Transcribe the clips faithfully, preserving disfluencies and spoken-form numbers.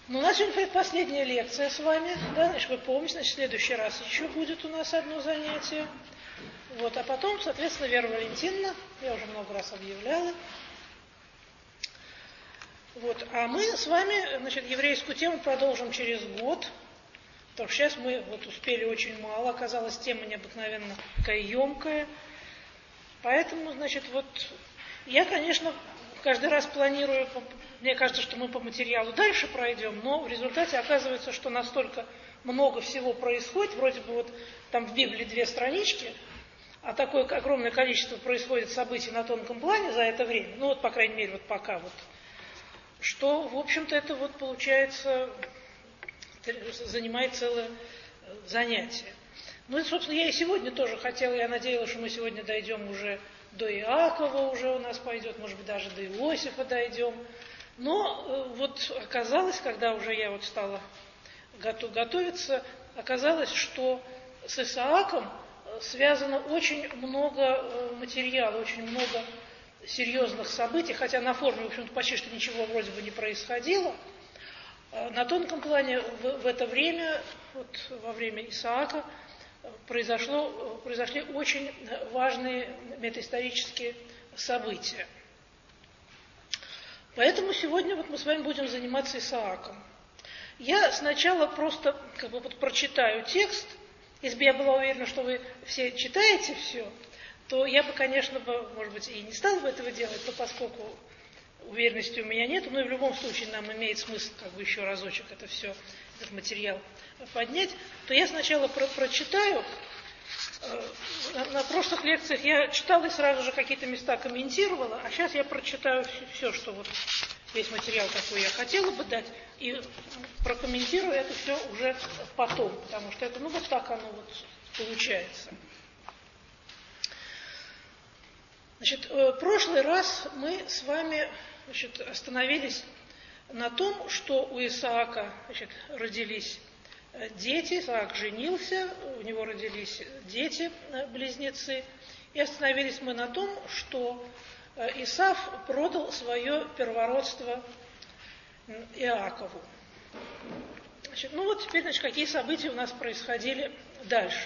Ну, у нас сегодня последняя лекция с вами, да, значит, вы помните, значит, в следующий раз еще будет у нас одно занятие. Вот, а потом, соответственно, Вера Валентиновна, я уже много раз объявляла. Вот, а мы с вами, значит, еврейскую тему продолжим через год, потому что сейчас мы вот успели очень мало, оказалась тема необыкновенно такая емкая. Поэтому, значит, вот я, конечно, каждый раз планирую, мне кажется, что мы по материалу дальше пройдем, но в результате оказывается, что настолько много всего происходит, вроде бы вот там в Библии две странички, а такое огромное количество происходит событий на тонком плане за это время, ну вот, по крайней мере, вот пока вот, что, в общем-то, это вот получается, занимает целое занятие. Ну и, собственно, я и сегодня тоже хотела, я надеялась, что мы сегодня дойдем уже до Иакова, уже у нас пойдет, может быть, даже до Иосифа дойдем. Но вот оказалось, когда уже я вот стала готовиться, оказалось, что с Исааком связано очень много материала, очень много серьезных событий, хотя на форме, в общем-то, почти что ничего вроде бы не происходило. На тонком плане в, в это время, вот во время Исаака, произошло, произошли очень важные метаисторические события. Поэтому сегодня вот мы с вами будем заниматься Исааком. Я сначала просто как бы вот прочитаю текст. Если бы я была уверена, что вы все читаете все, то я бы, конечно, бы, может быть, и не стала бы этого делать, но поскольку уверенности у меня нет, но и в любом случае нам имеет смысл как бы еще разочек это все, этот материал поднять, то я сначала про прочитаю. На, на прошлых лекциях я читала и сразу же какие-то места комментировала, а сейчас я прочитаю все, все, что вот весь материал, какой я хотела бы дать, и прокомментирую это все уже потом, потому что это, ну, вот так оно вот получается. Значит, в прошлый раз мы с вами, значит, остановились на том, что у Исаака, значит, родились дети, Исаак женился, у него родились дети, близнецы, и остановились мы на том, что Исав продал свое первородство Иакову. Значит, ну вот теперь, значит, какие события у нас происходили дальше.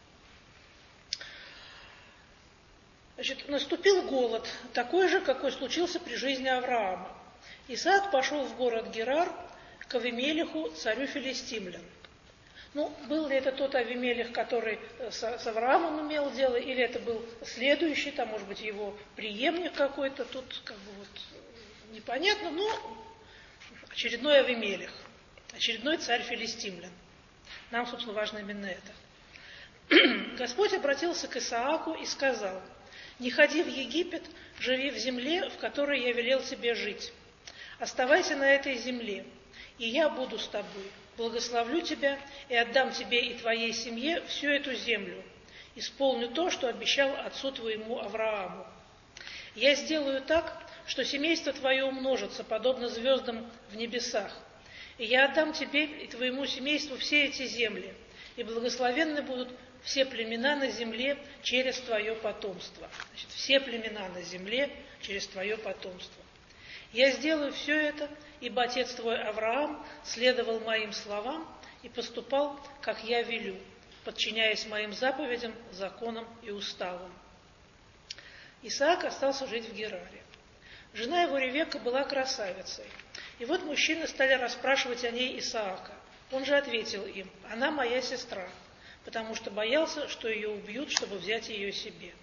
Значит, наступил голод, такой же, какой случился при жизни Авраама. Исаак пошел в город Герар к Авимелеху, царю филистимлян. Ну, был ли это тот Авимелех, который с, с Авраамом имел дело, или это был следующий, там, может быть, его преемник какой-то, тут как бы вот непонятно, но очередной Авимелех, очередной царь филистимлян. Нам, собственно, важно именно это. Господь обратился к Исааку и сказал: «Не ходи в Египет, живи в земле, в которой я велел тебе жить. Оставайся на этой земле, и я буду с тобой. Благословлю тебя и отдам тебе и твоей семье всю эту землю. Исполню то, что обещал отцу твоему Аврааму. Я сделаю так, что семейство твое умножится, подобно звездам в небесах. И я отдам тебе и твоему семейству все эти земли, и благословенны будут все племена на земле через твое потомство». Значит, все племена на земле через твое потомство. «Я сделаю все это, ибо отец твой Авраам следовал моим словам и поступал, как я велю, подчиняясь моим заповедям, законам и уставам». Исаак остался жить в Гераре. Жена его Ревекка была красавицей. И вот мужчины стали расспрашивать о ней Исаака. Он же ответил им: «Она моя сестра», потому что боялся, что ее убьют, чтобы взять ее себе.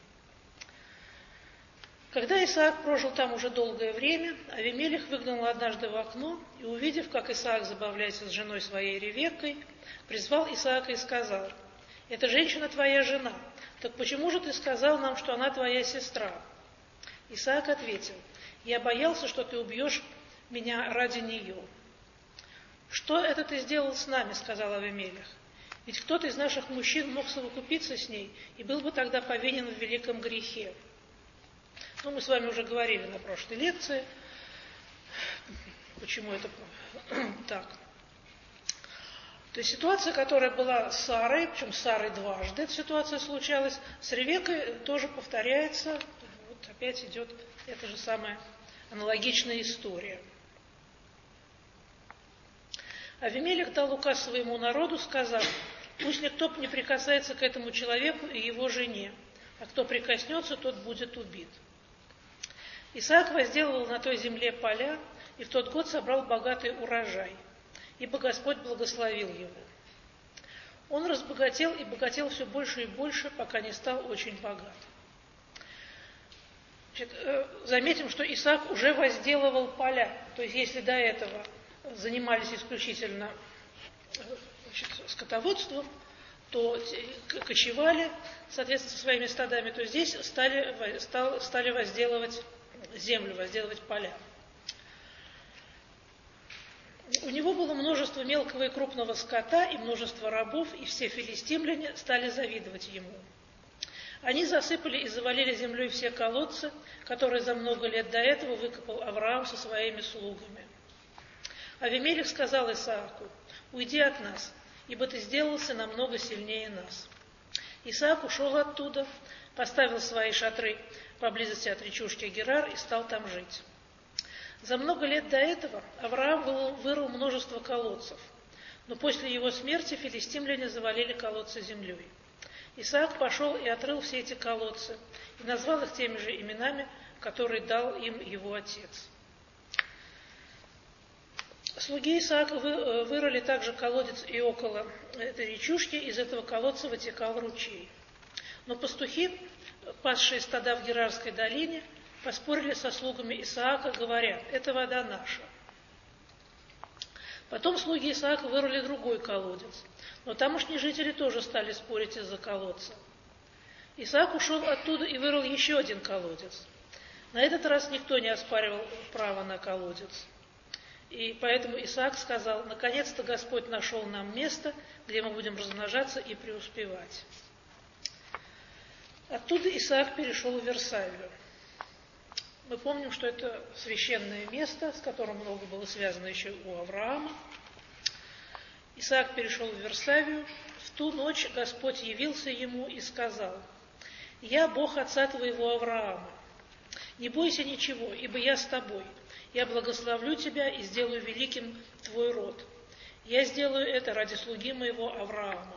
Когда Исаак прожил там уже долгое время, Авимелех выглянул однажды в окно и, увидев, как Исаак забавляется с женой своей Ревеккой, призвал Исаака и сказал: «Эта женщина твоя жена, так почему же ты сказал нам, что она твоя сестра?» Исаак ответил: «Я боялся, что ты убьешь меня ради нее». «Что это ты сделал с нами?» — сказал Авимелех. «Ведь кто-то из наших мужчин мог совокупиться с ней и был бы тогда повинен в великом грехе». Ну, мы с вами уже говорили на прошлой лекции, почему это так. То есть ситуация, которая была с Сарой, причем с Сарой дважды эта ситуация случалась, с Ревеккой тоже повторяется, вот опять идет эта же самая аналогичная история. Авимелех дал указ своему народу, сказав: пусть никто не прикасается к этому человеку и его жене, а кто прикоснется, тот будет убит. Исаак возделывал на той земле поля, и в тот год собрал богатый урожай, ибо Господь благословил его. Он разбогател и богател все больше и больше, пока не стал очень богат. Значит, заметим, что Исаак уже возделывал поля. То есть, если до этого занимались исключительно, значит, скотоводством, то кочевали, соответственно, со своими стадами, то здесь стали, стали возделывать землю, возделывать поля. У него было множество мелкого и крупного скота и множество рабов, и все филистимляне стали завидовать ему. Они засыпали и завалили землей все колодцы, которые за много лет до этого выкопал Авраам со своими слугами. Авимелех сказал Исааку: уйди от нас, ибо ты сделался намного сильнее нас. Исаак ушел оттуда, поставил свои шатры поблизости от речушки Герар и стал там жить. За много лет до этого Авраам вырыл множество колодцев, но после его смерти филистимляне завалили колодцы землей. Исаак пошел и отрыл все эти колодцы и назвал их теми же именами, которые дал им его отец. Слуги Исаака вырыли также колодец и около этой речушки, из этого колодца вытекал ручей. Но пастухи, пасшие стада в Герарской долине, поспорили со слугами Исаака, говоря: это вода наша. Потом слуги Исаака вырыли другой колодец, но тамошние жители тоже стали спорить из-за колодца. Исаак ушел оттуда и вырыл еще один колодец. На этот раз никто не оспаривал право на колодец. И поэтому Исаак сказал: наконец-то Господь нашел нам место, где мы будем размножаться и преуспевать. Оттуда Исаак перешел в Версавию. Мы помним, что это священное место, с которым много было связано еще у Авраама. Исаак перешел в Версавию. В ту ночь Господь явился ему и сказал: «Я Бог отца твоего Авраама. Не бойся ничего, ибо я с тобой. Я благословлю тебя и сделаю великим твой род. Я сделаю это ради слуги моего Авраама».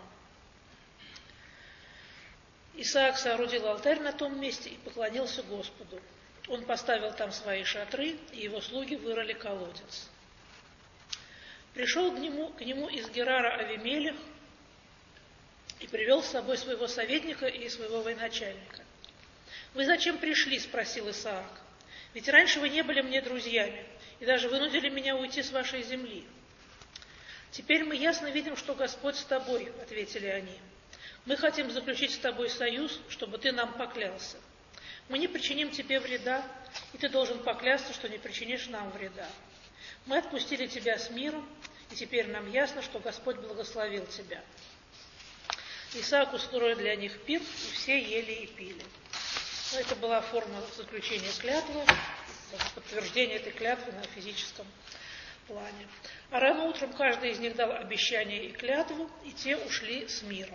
Исаак соорудил алтарь на том месте и поклонился Господу. Он поставил там свои шатры, и его слуги вырыли колодец. Пришел к нему, к нему из Герара Авимелех и привел с собой своего советника и своего военачальника. «Вы зачем пришли?» – спросил Исаак. «Ведь раньше вы не были мне друзьями, и даже вынудили меня уйти с вашей земли». «Теперь мы ясно видим, что Господь с тобой», – ответили они. «Мы хотим заключить с тобой союз, чтобы ты нам поклялся. Мы не причиним тебе вреда, и ты должен поклясться, что не причинишь нам вреда. Мы отпустили тебя с миром, и теперь нам ясно, что Господь благословил тебя». Исаак устроил для них пир, и все ели и пили. Но это была форма заключения клятвы, подтверждения этой клятвы на физическом плане. А рано утром каждый из них дал обещание и клятву, и те ушли с миром.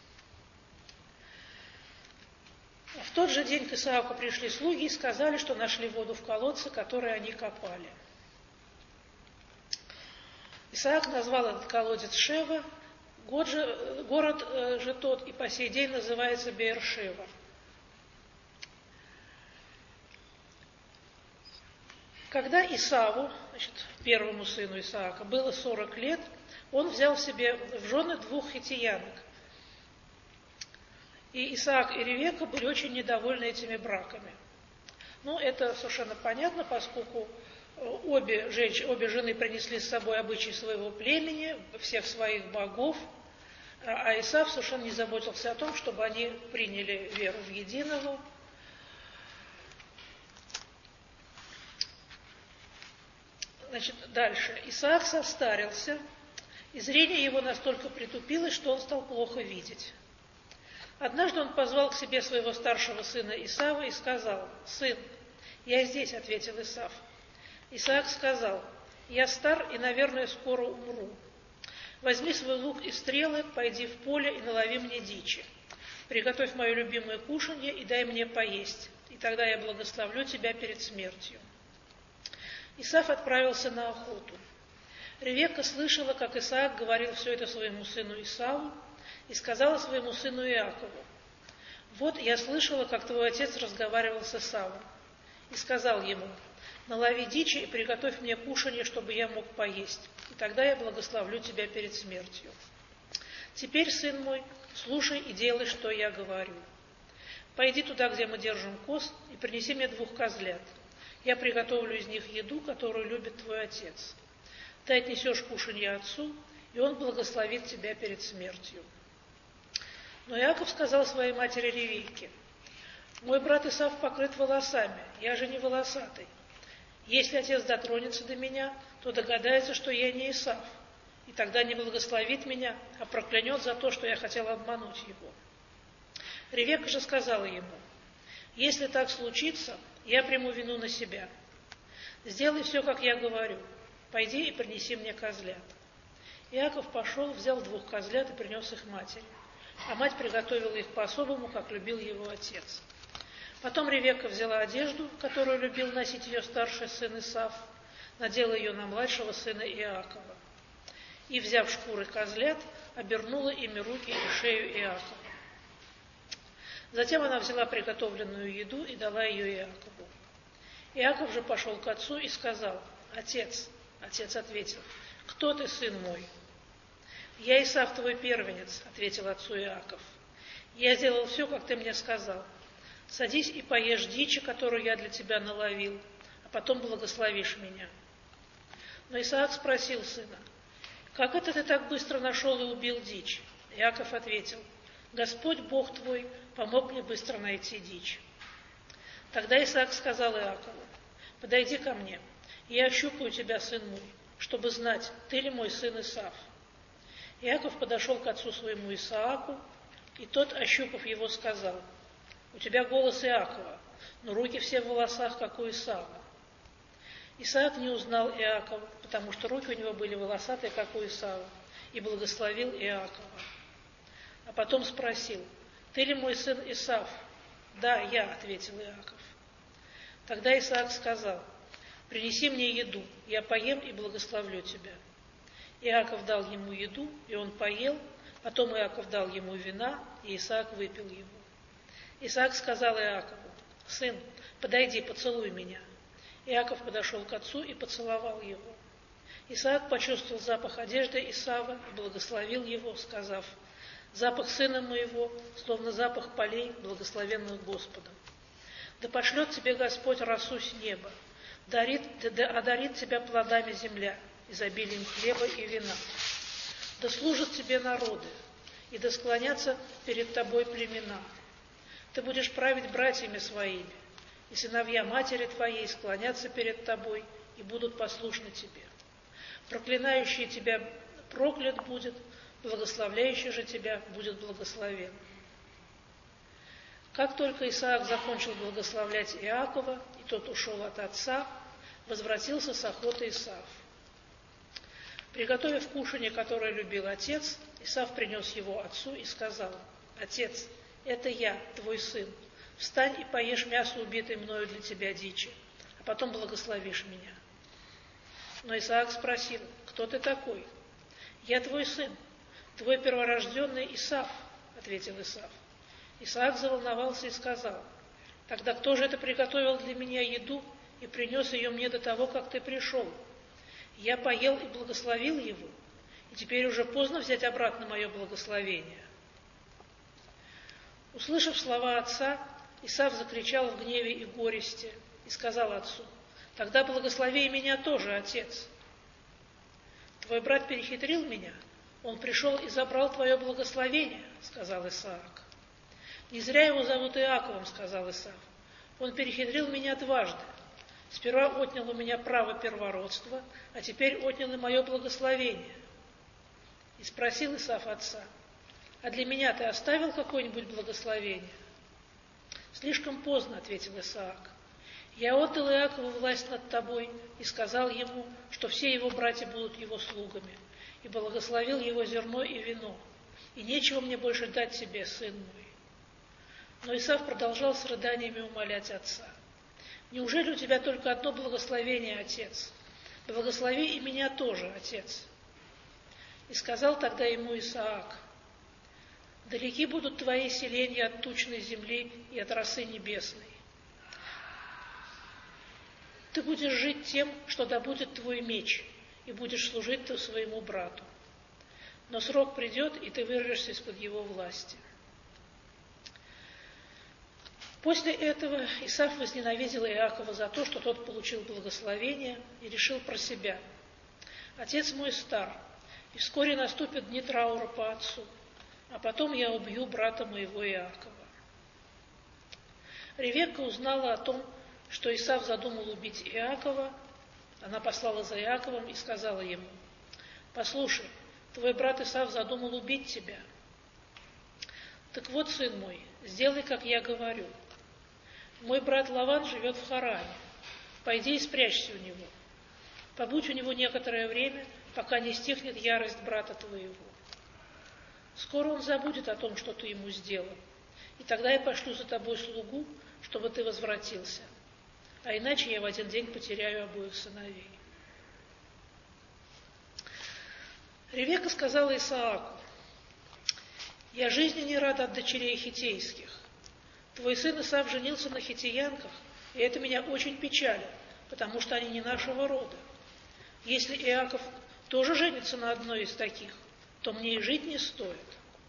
В тот же день к Исааку пришли слуги и сказали, что нашли воду в колодце, который они копали. Исаак назвал этот колодец Шева, город же, город же тот и по сей день называется Беэр-Шева. Когда Исаву, значит, первому сыну Исаака, было сорок лет, он взял себе в жены двух хитиянок. И Исаак и Ревека были очень недовольны этими браками. Ну, это совершенно понятно, поскольку обе, женщ... обе жены принесли с собой обычаи своего племени, всех своих богов, а Исав совершенно не заботился о том, чтобы они приняли веру в единого. Значит, дальше. Исаак состарился, и зрение его настолько притупилось, что он стал плохо видеть. Однажды он позвал к себе своего старшего сына Исава и сказал: «Сын, я здесь», — ответил Исав. Исаак сказал: «Я стар и, наверное, скоро умру. Возьми свой лук и стрелы, пойди в поле и налови мне дичи. Приготовь мое любимое кушанье и дай мне поесть, и тогда я благословлю тебя перед смертью». Исав отправился на охоту. Ревекка слышала, как Исаак говорил все это своему сыну Исаву, и сказала своему сыну Иакову: «Вот я слышала, как твой отец разговаривал с Исавом, и сказал ему: налови дичи и приготовь мне кушанье, чтобы я мог поесть, и тогда я благословлю тебя перед смертью. Теперь, сын мой, слушай и делай, что я говорю. Пойди туда, где мы держим коз, и принеси мне двух козлят. Я приготовлю из них еду, которую любит твой отец. Ты отнесешь кушанье отцу, и он благословит тебя перед смертью». Но Иаков сказал своей матери Ревекке: «Мой брат Исав покрыт волосами, я же не волосатый. Если отец дотронется до меня, то догадается, что я не Исав, и тогда не благословит меня, а проклянет за то, что я хотела обмануть его». Ревекка же сказала ему: «Если так случится, я приму вину на себя. Сделай все, как я говорю. Пойди и принеси мне козлят». Иаков пошел, взял двух козлят и принес их матери, а мать приготовила их по-особому, как любил его отец. Потом Ревекка взяла одежду, которую любил носить ее старший сын Исав, надела ее на младшего сына Иакова, и, взяв шкуры козлят, обернула ими руки и шею Иакова. Затем она взяла приготовленную еду и дала ее Иакову. Иаков же пошел к отцу и сказал: «Отец». Отец ответил: «Кто ты, сын мой?» «Я Исав, твой первенец», — ответил отцу Иаков. «Я сделал все, как ты мне сказал. Садись и поешь дичи, которую я для тебя наловил, а потом благословишь меня». Но Исаак спросил сына: «Как это ты так быстро нашел и убил дичь?» Иаков ответил: «Господь Бог твой помог мне быстро найти дичь». Тогда Исаак сказал Иакову: «Подойди ко мне, и я ощупаю тебя, сын мой, чтобы знать, ты ли мой сын Исав». Иаков подошел к отцу своему Исааку, и тот, ощупав его, сказал: «У тебя голос Иакова, но руки все в волосах, как у Исава». Исаак не узнал Иакова, потому что руки у него были волосатые, как у Исава, и благословил Иакова. А потом спросил: «Ты ли мой сын Исав?» «Да, я», — ответил Иаков. Тогда Исаак сказал: «Принеси мне еду, я поем и благословлю тебя». Иаков дал ему еду, и он поел, потом Иаков дал ему вина, и Исаак выпил его. Исаак сказал Иакову: «Сын, подойди, поцелуй меня». Иаков подошел к отцу и поцеловал его. Исаак почувствовал запах одежды Исава и благословил его, сказав: «Запах сына моего, словно запах полей, благословенных Господом. Да пошлет тебе Господь росу с неба, дарит, да одарит тебя плодами земля, изобилием хлеба и вина. Да служат тебе народы, и да склонятся перед тобой племена. Ты будешь править братьями своими, и сыновья матери твоей склонятся перед тобой и будут послушны тебе. Проклинающий тебя проклят будет, благословляющий же тебя будет благословен». Как только Исаак закончил благословлять Иакова, и тот ушел от отца, возвратился с охоты Исав. Приготовив кушанье, которое любил отец, Исав принес его отцу и сказал: «Отец, это я, твой сын. Встань и поешь мясо, убитой мною для тебя дичи, а потом благословишь меня». Но Исаак спросил: «Кто ты такой?» «Я твой сын, твой перворожденный Исав», — ответил Исав. Исаак заволновался и сказал: «Тогда кто же это приготовил для меня еду и принес ее мне до того, как ты пришел? Я поел и благословил его, и теперь уже поздно взять обратно мое благословение». Услышав слова отца, Исав закричал в гневе и горести и сказал отцу: «Тогда благослови и меня тоже, отец». «Твой брат перехитрил меня, он пришел и забрал твое благословение», — сказал Исаак. «Не зря его зовут Иаковом», — сказал Исав. «Он перехитрил меня дважды. Сперва отнял у меня право первородства, а теперь отнял и мое благословение». И спросил Исав отца: «А для меня ты оставил какое-нибудь благословение?» «Слишком поздно», — ответил Исаак. «Я отдал Иакову власть над тобой и сказал ему, что все его братья будут его слугами, и благословил его зерно и вино, и нечего мне больше дать тебе, сын мой». Но Исав продолжал с рыданиями умолять отца: «Неужели у тебя только одно благословение, отец? благослови и меня тоже, отец. И сказал тогда ему Исаак: далеки будут твои селения от тучной земли и от росы небесной. Ты будешь жить тем, что добудет твой меч, и будешь служить ты своему брату. Но срок придет, и ты вырвешься из-под его власти. После этого Исав возненавидел Иакова за то, что тот получил благословение, и решил про себя: отец мой стар, и вскоре наступят дни траура по отцу, а потом я убью брата моего Иакова. Ревекка узнала о том, что Исав задумал убить Иакова. Она послала за Иаковом и сказала ему: послушай, твой брат Исав задумал убить тебя. Так вот, сын мой, сделай, как я говорю. Мой брат Лаван живет в Харане. Пойди и спрячься у него. Побудь у него некоторое время, пока не стихнет ярость брата твоего. Скоро он забудет о том, что ты ему сделал, и тогда я пошлю за тобой слугу, чтобы ты возвратился. А иначе я в один день потеряю обоих сыновей. Ревекка сказала Исааку: я жизни не рада от дочерей хиттейских. Твой сын Исав женился на хиттеянках, и это меня очень печалит, потому что они не нашего рода. Если Иаков тоже женится на одной из таких, то мне и жить не стоит.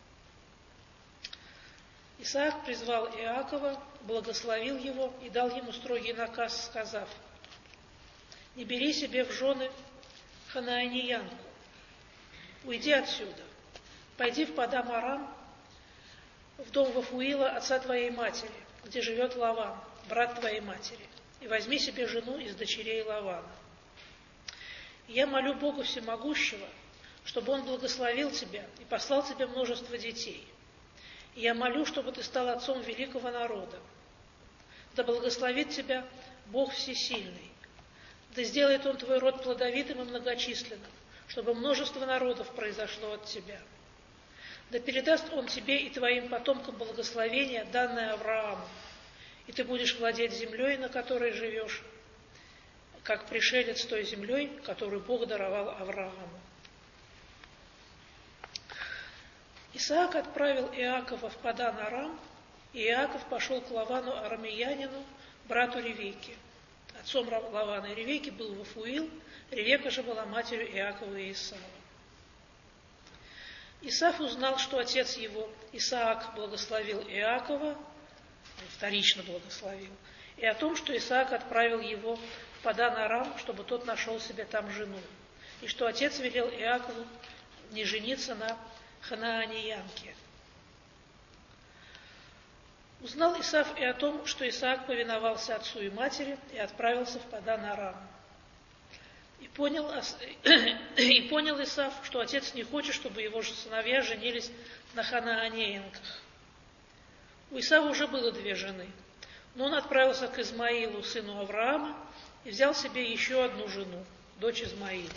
Исаак призвал Иакова, благословил его и дал ему строгий наказ, сказав: не бери себе в жены ханаанеянку, уйди отсюда, пойди в Падан-Арам, в дом Вафуила, отца твоей матери, где живет Лаван, брат твоей матери, и возьми себе жену из дочерей Лавана. Я молю Бога Всемогущего, чтобы Он благословил тебя и послал тебе множество детей. И я молю, чтобы ты стал отцом великого народа. Да благословит тебя Бог Всесильный. Да сделает Он твой род плодовитым и многочисленным, чтобы множество народов произошло от тебя. Да передаст Он тебе и твоим потомкам благословение, данное Аврааму, и ты будешь владеть землей, на которой живешь, как пришелец той землей, которую Бог даровал Аврааму. Исаак отправил Иакова в Падан-Арам, и Иаков пошел к Лавану арамеянину, брату Ревекки. Отцом Лавана и Ревекки был Вафуил, Ревекка же была матерью Иакова и Исава. Исав узнал, что отец его, Исаак, благословил Иакова, вторично благословил, и о том, что Исаак отправил его в Падан-Арам, чтобы тот нашел себе там жену, и что отец велел Иакову не жениться на ханаанеянке. Узнал Исав и о том, что Исаак повиновался отцу и матери и отправился в Падан-Арам. И понял, и понял Исав, что отец не хочет, чтобы его же сыновья женились на ханаанеянках. У Исава уже было две жены, но он отправился к Измаилу, сыну Авраама, и взял себе еще одну жену, дочь Измаила.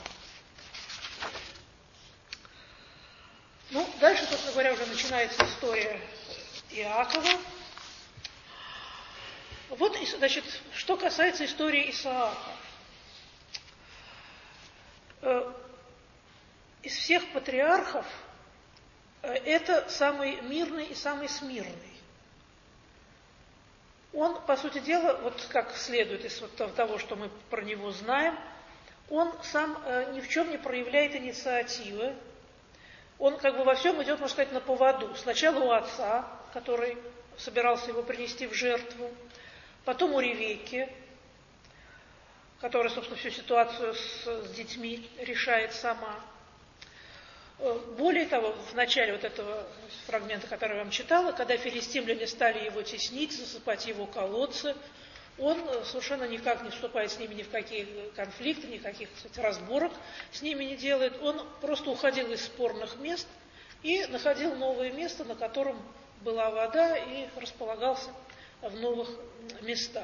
Ну, дальше, собственно говоря, уже начинается история Иакова. Вот, значит, что касается истории Исаака. Из всех патриархов это самый мирный и самый смирный. Он, по сути дела, вот как следует из вот того, что мы про него знаем, он сам ни в чем не проявляет инициативы. Он как бы во всем идет, можно сказать, на поводу. Сначала у отца, который собирался его принести в жертву, потом у Ревекки, которая, собственно, всю ситуацию с, с детьми решает сама. Более того, в начале вот этого фрагмента, который я вам читала, когда филистимляне стали его теснить, засыпать его колодцы, он совершенно никак не вступает с ними ни в какие конфликты, никаких, кстати, разборок с ними не делает. Он просто уходил из спорных мест и находил новое место, на котором была вода, и располагался в новых местах.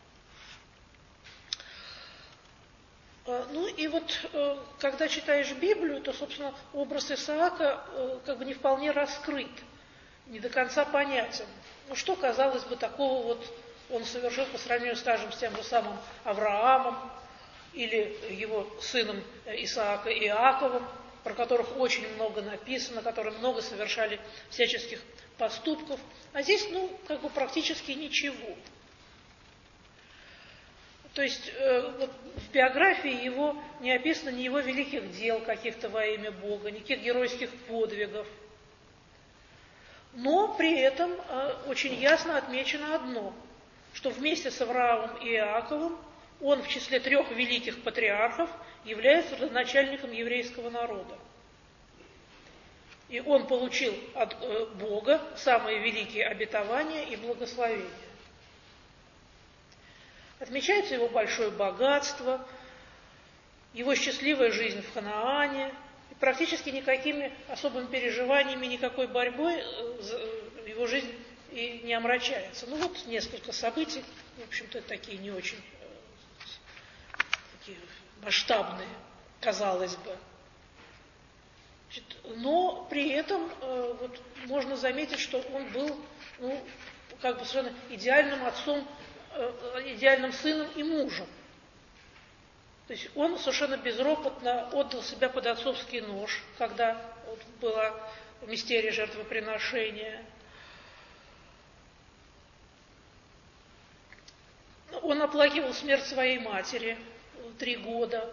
Ну и вот, когда читаешь Библию, то, собственно, образ Исаака как бы не вполне раскрыт, не до конца понятен. Ну что, казалось бы, такого вот он совершил по сравнению, скажем, с тем же самым Авраамом, или его сыном Исаака и Иаковом, про которых очень много написано, которые много совершали всяческих поступков. А здесь, ну, как бы практически ничего. То есть э, вот в биографии его не описано ни его великих дел каких-то во имя Бога, никаких геройских подвигов. Но при этом э, очень ясно отмечено одно, что вместе с Авраамом и Иаковом он в числе трех великих патриархов является родоначальником еврейского народа. И он получил от э, Бога самые великие обетования и благословения. Отмечается его большое богатство, его счастливая жизнь в Ханаане, и практически никакими особыми переживаниями, никакой борьбой его жизнь и не омрачается. Ну вот несколько событий, в общем-то, такие не очень такие масштабные, казалось бы. Значит, но при этом э, вот, можно заметить, что он был ну, как бы совершенно идеальным отцом, идеальным сыном и мужем. То есть он совершенно безропотно отдал себя под отцовский нож, когда вот была мистерия жертвоприношения. Он оплакивал смерть своей матери три года.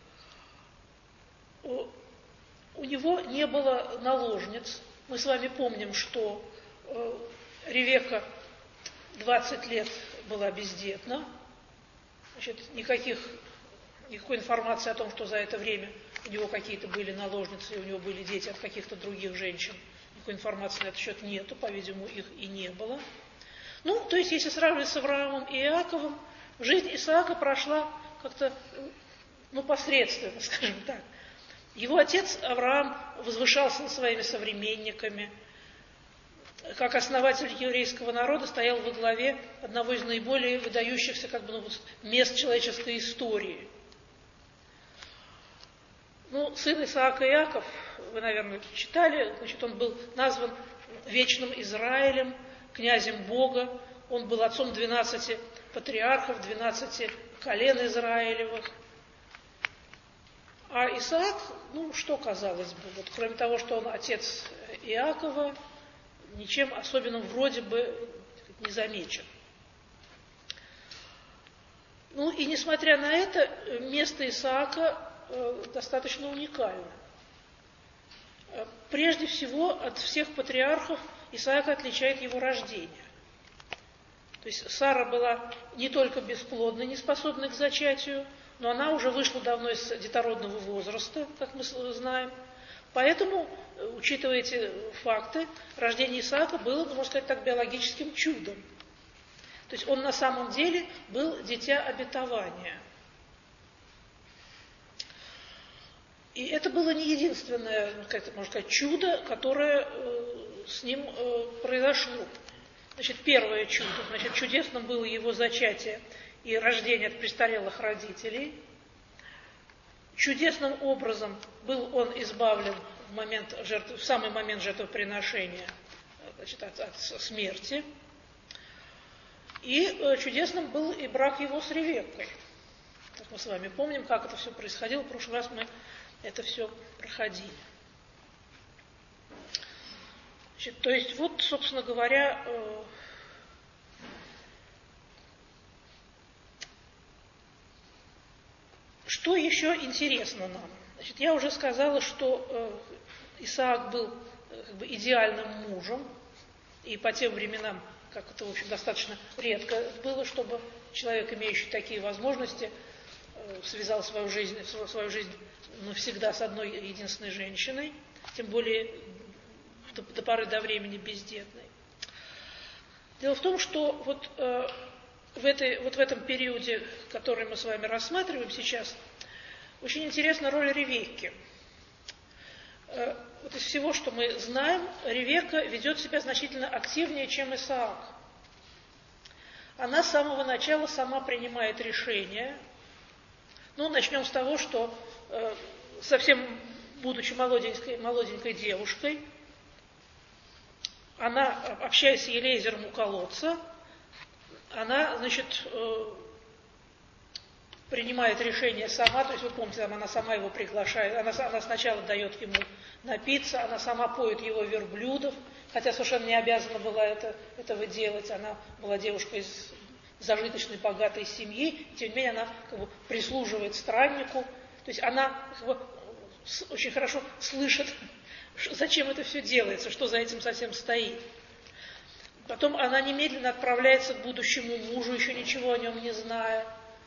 У него не было наложниц. Мы с вами помним, что Ревекка двадцать лет была бездетна. Значит, никаких, никакой информации о том, что за это время у него какие-то были наложницы, и у него были дети от каких-то других женщин, никакой информации на этот счет нету, по-видимому, их и не было. Ну, то есть, если сравнивать с Авраамом и Иаковом, жизнь Исаака прошла как-то, ну, посредственно, скажем так. Его отец Авраам возвышался над своими современниками. Как основатель еврейского народа стоял во главе одного из наиболее выдающихся как бы, ну, мест человеческой истории. Ну, сын Исаака Иаков, вы, наверное, читали, значит, он был назван вечным Израилем, князем Бога, он был отцом двенадцати патриархов, двенадцати колен Израилевых. А Исаак, ну, что казалось бы, вот, кроме того, что он отец Иакова, ничем особенным вроде бы не замечен. Ну и несмотря на это, место Исаака э, достаточно уникально. Прежде всего, от всех патриархов Исаака отличает его рождение. То есть Сара была не только бесплодной, не способной к зачатию, но она уже вышла давно из детородного возраста, как мы знаем. Поэтому, учитывая эти факты, рождение Исаака было, можно сказать так, биологическим чудом. То есть он на самом деле был дитя обетования. И это было не единственное, можно сказать, чудо, которое с ним произошло. Значит, первое чудо, значит, чудесным было его зачатие и рождение от престарелых родителей. Чудесным образом был он избавлен в, момент жертв, в самый момент жертвоприношения, значит, от, от смерти. И э, чудесным был и брак его с Ревеккой. Как мы с вами помним, как это все происходило. В прошлый раз мы это все проходили. Значит, то есть, вот, собственно говоря, э, что еще интересно нам? Значит, я уже сказала, что э, Исаак был э, как бы идеальным мужем, и по тем временам, как это, в общем, достаточно редко было, чтобы человек, имеющий такие возможности, э, связал свою жизнь, свою жизнь навсегда с одной единственной женщиной, тем более до, до поры до времени бездетной. Дело в том, что вот э, В, этой, вот в этом периоде, который мы с вами рассматриваем сейчас, очень интересна роль Ревекки. Вот из всего, что мы знаем, Ревекка ведет себя значительно активнее, чем Исаак. Она с самого начала сама принимает решения. Ну, начнем с того, что совсем будучи молоденькой, молоденькой девушкой, она, общаясь с Елеезером у колодца, она, значит, принимает решение сама, то есть вы помните, она сама его приглашает, она, она сначала дает ему напиться, она сама поет его верблюдов, хотя совершенно не обязана была это, этого делать, она была девушкой из зажиточной, богатой семьи, тем не менее она как бы прислуживает страннику, то есть она как бы очень хорошо слышит, зачем это все делается, что за этим совсем стоит. Потом она немедленно отправляется к будущему мужу, еще ничего о нем не зная.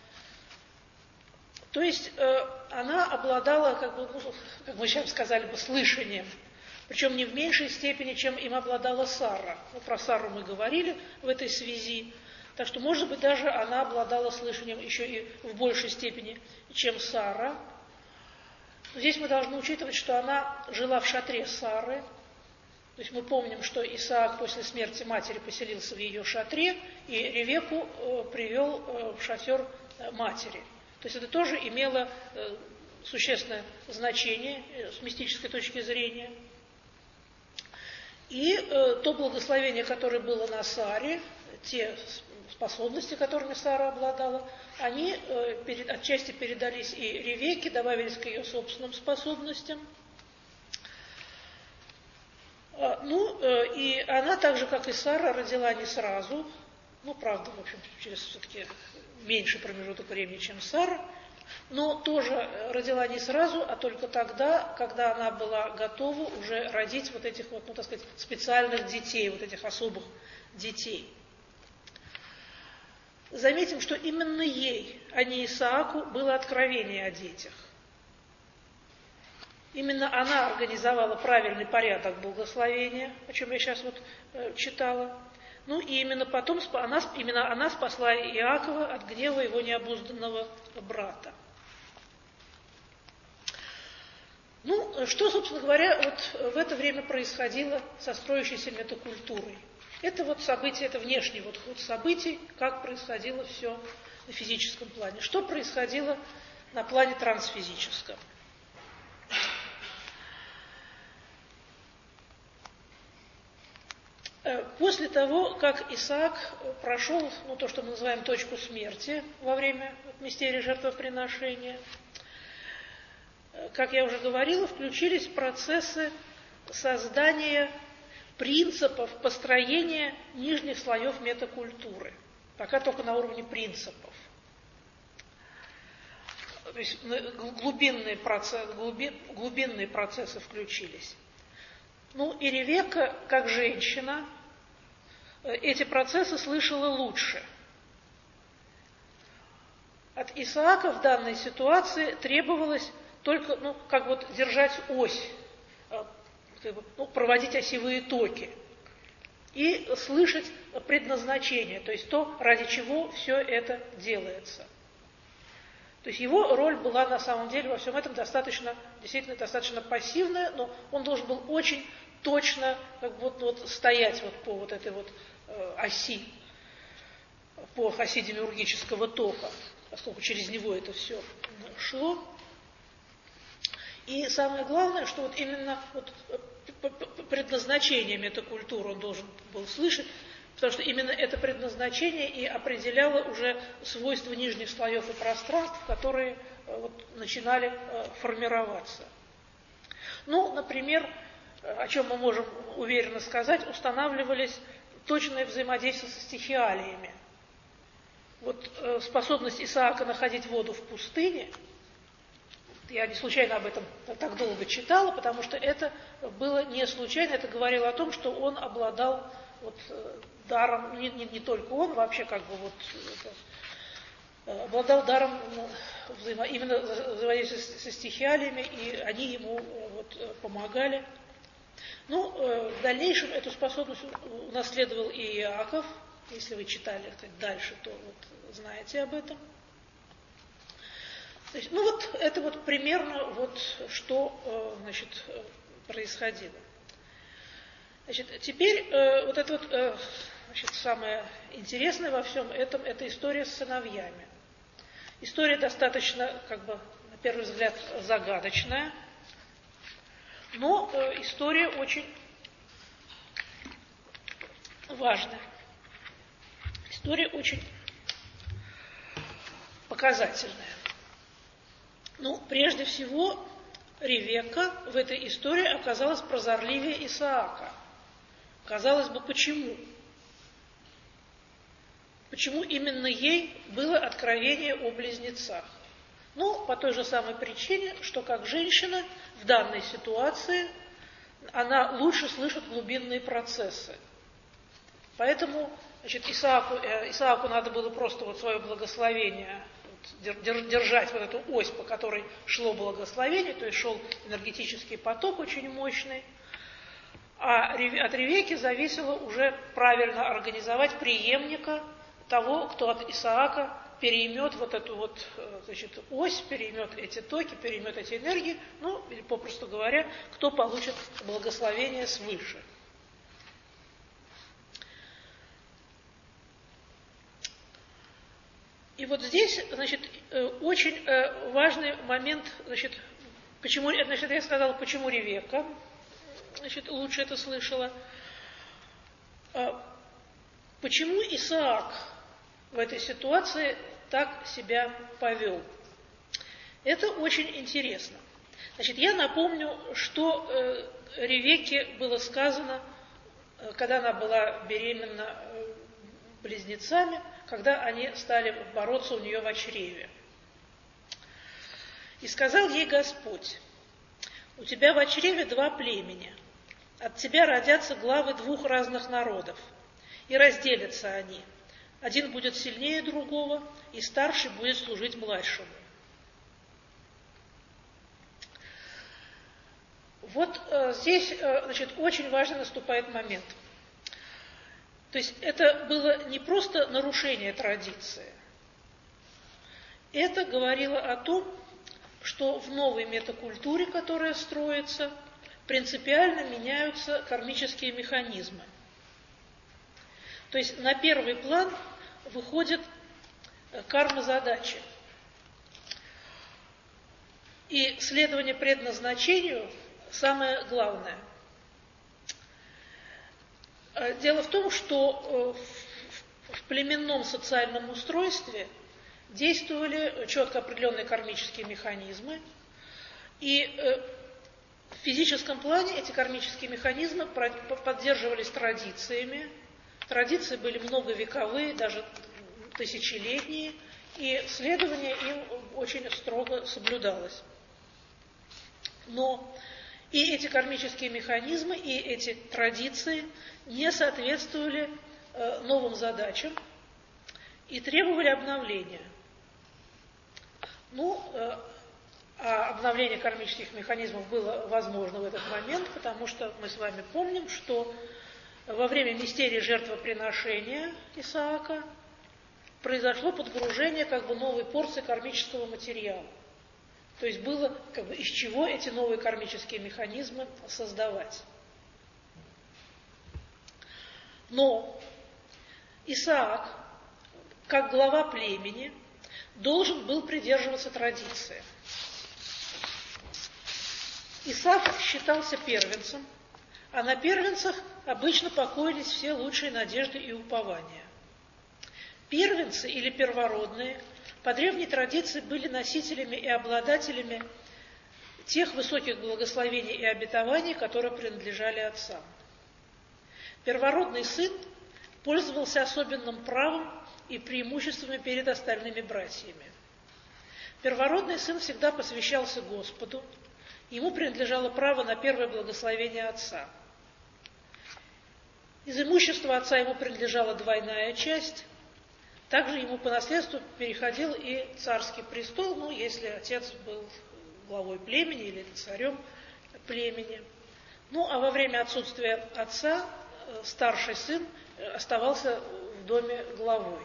То есть э, она обладала, как бы, ну, как мы сейчас сказали бы, слышанием, причем не в меньшей степени, чем им обладала Сара. Ну, про Сару мы говорили в этой связи, так что, может быть, даже она обладала слышанием еще и в большей степени, чем Сара. Но здесь мы должны учитывать, что она жила в шатре Сары. То есть мы помним, что Исаак после смерти матери поселился в ее шатре, и Ревекку э, привел э, в шатер э, матери. То есть это тоже имело э, существенное значение э, с мистической точки зрения. И э, то благословение, которое было на Саре, те способности, которыми Сара обладала, они э, перед, отчасти передались и Ревекке, добавились к ее собственным способностям. Ну, и она, так же, как и Сара, родила не сразу, ну, правда, в общем, через все-таки меньший промежуток времени, чем Сара, но тоже родила не сразу, а только тогда, когда она была готова уже родить вот этих вот, ну, так сказать, специальных детей, вот этих особых детей. Заметим, что именно ей, а не Исааку, было откровение о детях. Именно она организовала правильный порядок благословения, о чем я сейчас вот э, читала. Ну и именно потом она, именно она спасла Иакова от гнева его необузданного брата. Ну, что, собственно говоря, вот в это время происходило со строящейся метакультурой? Это вот событие, это внешний вот ход событий, как происходило все на физическом плане. Что происходило на плане трансфизическом? После того, как Исаак прошел, ну, то, что мы называем точку смерти во время мистерии жертвоприношения, как я уже говорила, включились процессы создания принципов построения нижних слоев метакультуры. Пока только на уровне принципов. То есть глубинные процессы, глубин, глубинные процессы включились. Ну и Ревекка, как женщина, эти процессы слышала лучше. От Исаака в данной ситуации требовалось только, ну, как вот держать ось, ну, проводить осевые токи и слышать предназначение, то есть то, ради чего все это делается. То есть его роль была на самом деле во всем этом достаточно, действительно достаточно пассивная, но он должен был очень точно как бы, вот, вот, стоять вот по вот этой вот э, оси, по оси демиургического тока, поскольку через него это все шло. И самое главное, что вот именно вот предназначение метакультуры он должен был слышать, потому что именно это предназначение и определяло уже свойства нижних слоев и пространств, которые вот, начинали формироваться. Ну, например, о чем мы можем уверенно сказать, устанавливались точное взаимодействие со стихиалиями. Вот способность Исаака находить воду в пустыне, я не случайно об этом так долго читала, потому что это было не случайно, это говорило о том, что он обладал вот, даром, не, не, не только он, вообще как бы вот это, обладал даром взаимо, именно взаимодействия со стихиалиями, и они ему вот, помогали. Ну, в дальнейшем эту способность унаследовал и Иаков. Если вы читали так, дальше, то вот, знаете об этом. То есть, ну вот это вот примерно вот что значит, происходило. Значит, теперь вот это вот значит, самое интересное во всем этом – это история с сыновьями. История достаточно, как бы, на первый взгляд, загадочная, но история очень важная. История очень показательная. Ну, прежде всего, Ревекка в этой истории оказалась прозорливее Исаака. Казалось бы, почему? Почему именно ей было откровение о близнецах? Ну, по той же самой причине, что как женщина в данной ситуации она лучше слышит глубинные процессы. Поэтому, значит, Исааку, э, Исааку надо было просто вот свое благословение вот, держать, вот эту ось, по которой шло благословение, то есть шел энергетический поток очень мощный. А от Ревекки зависело уже правильно организовать преемника того, кто от Исаака переймет вот эту вот, значит, ось, переймет эти токи, переймет эти энергии, ну, или попросту говоря, кто получит благословение свыше. И вот здесь, значит, очень важный момент, значит, почему, значит, я сказала, почему Ревекка, значит, лучше это слышала. Почему Исаак в этой ситуации так себя повел? Это очень интересно. Значит, я напомню, что э, Ревекке было сказано, э, когда она была беременна э, близнецами, когда они стали бороться у нее в чреве. «И сказал ей Господь: у тебя в чреве два племени, от тебя родятся главы двух разных народов, и разделятся они. Один будет сильнее другого, и старший будет служить младшему». Вот э, здесь, э, значит, очень важный наступает момент. То есть это было не просто нарушение традиции. Это говорило о том, что в новой метакультуре, которая строится, принципиально меняются кармические механизмы. То есть на первый план выходит карма-задачи. И следование предназначению самое главное. Дело в том, что в племенном социальном устройстве действовали четко определенные кармические механизмы, и в физическом плане эти кармические механизмы поддерживались традициями. Традиции были многовековые, даже тысячелетние, и следование им очень строго соблюдалось. Но и эти кармические механизмы, и эти традиции не соответствовали э, новым задачам и требовали обновления. Ну, э, а обновление кармических механизмов было возможно в этот момент, потому что мы с вами помним, что во время мистерии жертвоприношения Исаака произошло подгружение как бы новой порции кармического материала. То есть было как бы из чего эти новые кармические механизмы создавать. Но Исаак, как глава племени, должен был придерживаться традиции. Исаак считался первенцем, а на первенцах обычно покоились все лучшие надежды и упования. Первенцы или первородные по древней традиции были носителями и обладателями тех высоких благословений и обетований, которые принадлежали отцам. Первородный сын пользовался особенным правом и преимуществами перед остальными братьями. Первородный сын всегда посвящался Господу, ему принадлежало право на первое благословение отца. Из имущества отца ему принадлежала двойная часть. Также ему по наследству переходил и царский престол, ну, если отец был главой племени или царем племени. Ну, а во время отсутствия отца старший сын оставался в доме главой.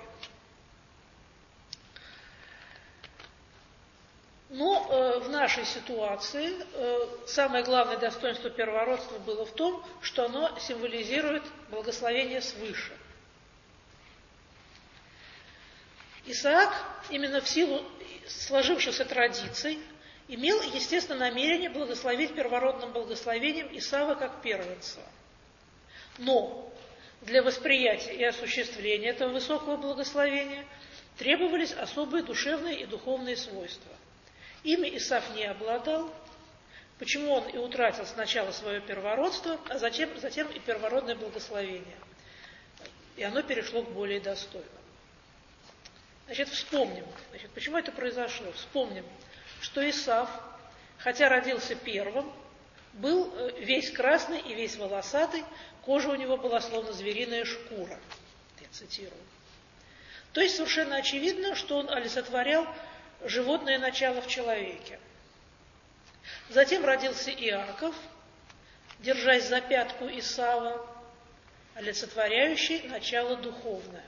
Но э, в нашей ситуации э, самое главное достоинство первородства было в том, что оно символизирует благословение свыше. Исаак именно в силу сложившихся традиций имел, естественно, намерение благословить первородным благословением Исава как первенца. Но для восприятия и осуществления этого высокого благословения требовались особые душевные и духовные свойства. Ими Исав не обладал, почему он и утратил сначала свое первородство, а затем, затем и первородное благословение. И оно перешло к более достойному. Значит, вспомним, значит, почему это произошло. Вспомним, что Исав, хотя родился первым, был весь красный и весь волосатый, кожа у него была словно звериная шкура. Я цитирую. То есть совершенно очевидно, что он олицетворял животное начало в человеке. Затем родился Иаков, держась за пятку Исава, олицетворяющий начало духовное.